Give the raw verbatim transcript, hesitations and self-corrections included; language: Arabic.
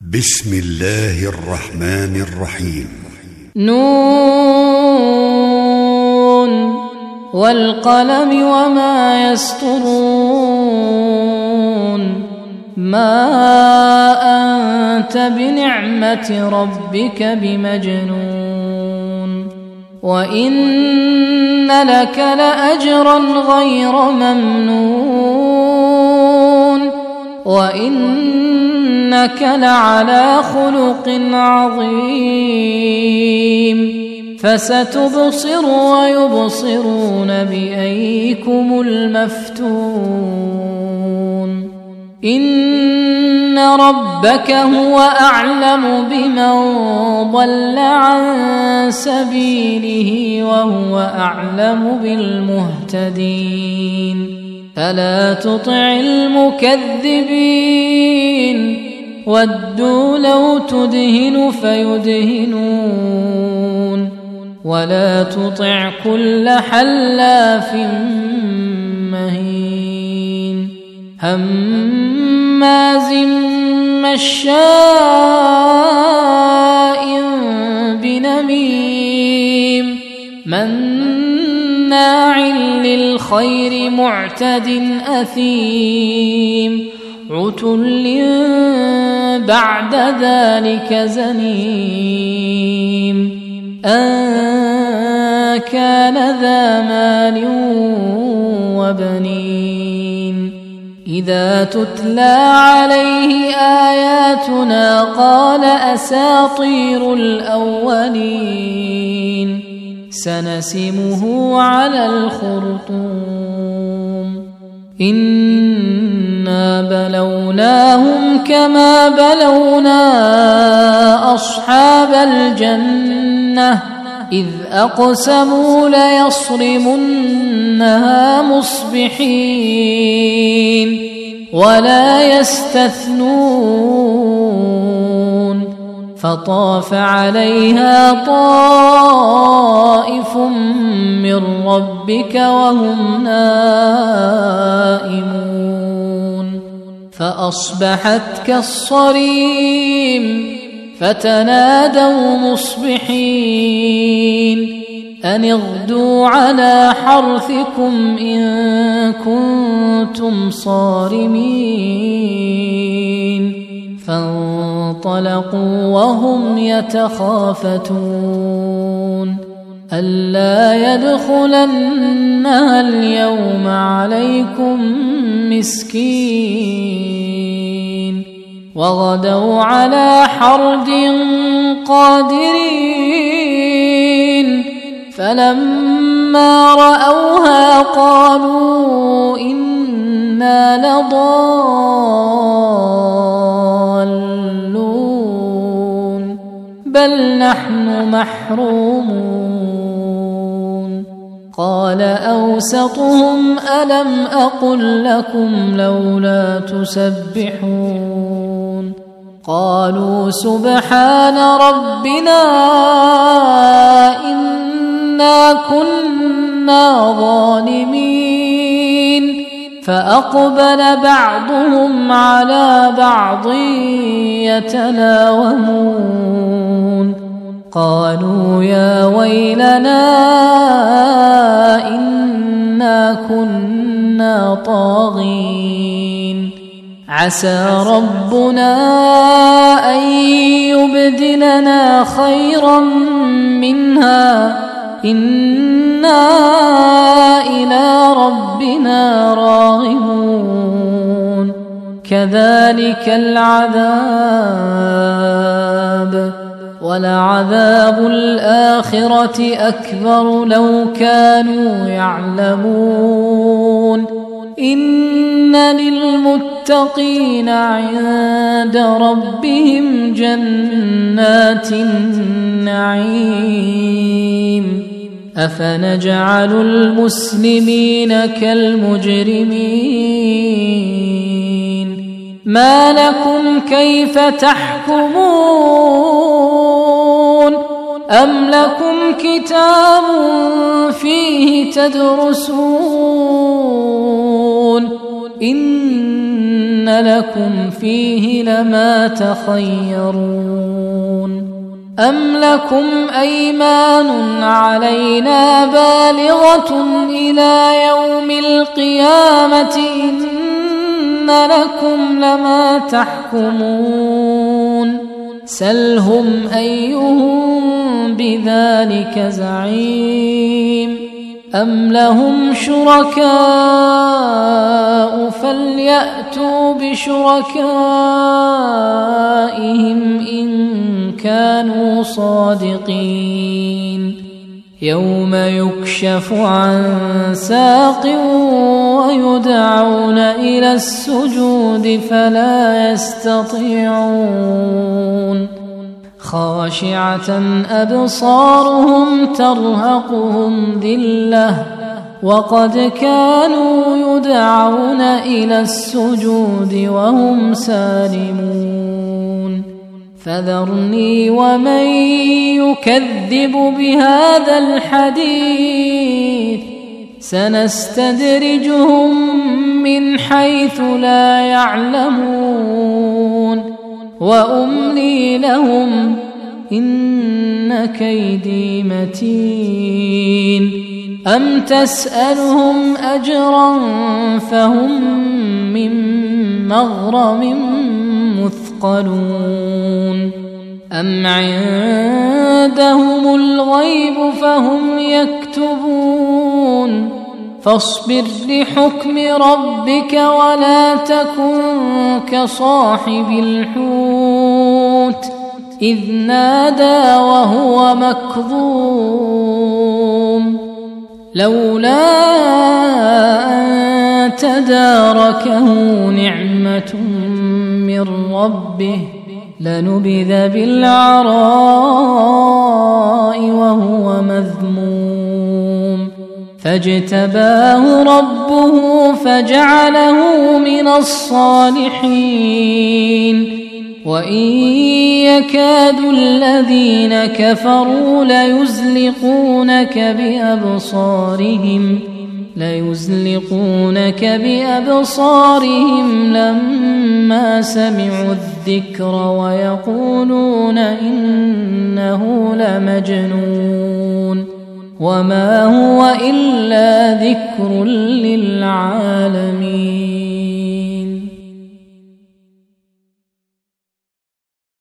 بسم الله الرحمن الرحيم. نون والقلم وما يسطرون ما أنت بنعمة ربك بمجنون وإن لك لأجرا غير ممنون وإنك لعلى خلق عظيم فستبصر ويبصرون بأيكم المفتون إن ربك هو أعلم بمن ضل عن سبيله وهو أعلم بالمهتدين فلا تطع المكذبين ودوا لو تدهن فيدهنون ولا تطع كل حلاف مهين هماز مشاء بنميم مناع للخير معتد أثيم عتل بعد ذلك زنيم أن كان ذا مال وبنين إذا تتلى عليه آياتنا قال أساطير الأولين سنسمه على الخرطوم إنا بلوناهم كما بلونا أصحاب الجنة إذ أقسموا ليصرمنها مصبحين ولا يستثنون فطاف عليها طائف من ربك وهم نائمون فأصبحت كالصريم فتنادوا مصبحين أن اغدوا على حرثكم إن كنتم صارمين فانطلقوا وهم يتخافتون ألا يدخلنها اليوم عليكم مسكين وغدوا على حرد قادرين فلما رأوها قالوا إنا لضالون بل نحن محرومون قال أوسطهم ألم أقل لكم لولا تسبحون قالوا سبحان ربنا إنا كنا ظالمين فأقبل بعضهم على بعض يتلاومون قالوا يا ويلنا إنا كنا طاغين عسى ربنا أن يبدلنا خيرا منها إنا إلى ربنا راغبون كذلك العذاب ولعذاب الآخرة أكبر لو كانوا يعلمون إن للمتقين عند ربهم جنات النعيم أفنجعل المسلمين كالمجرمين ما لكم كيف تحكمون أم لكم كتاب فيه تدرسون إن لكم فيه لما تخيرون أم لكم أيمان علينا بالغة إلى يوم القيامة إن لكم لما تحكمون سلهم أيهم بذلك زعيم أم لهم شركاء فليأتوا بشركائهم إن كانوا صادقين يوم يكشف عن ساق ويدعون إلى السجود فلا يستطيعون خاشعة أبصارهم ترهقهم ذلة وقد كانوا يدعون إلى السجود وهم سالمون فذرني ومن يكذب بهذا الحديث سنستدرجهم من حيث لا يعلمون وأملي لهم إن كيدي متين أم تسألهم أجرا فهم من مغرم مثقلون أم عندهم الغيب فهم يكتبون فاصبر لحكم ربك ولا تكن كصاحب الحوت إذ نادى وهو مكظوم لولا أن تداركه نعمة من ربه لنبذ بالعراء وهو مذموم فاجتباه ربه فجعله من الصالحين وإن يكاد الذين كفروا ليزلقونك بأبصارهم ليزلقونك بأبصارهم لما سمعوا الذكر ويقولون إنه لمجنون وما هو إلا ذكر للعالمين.